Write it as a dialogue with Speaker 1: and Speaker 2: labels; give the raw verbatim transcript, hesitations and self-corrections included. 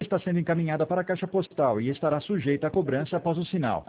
Speaker 1: está sendo encaminhada para a caixa postal e estará sujeita à cobrança após o sinal.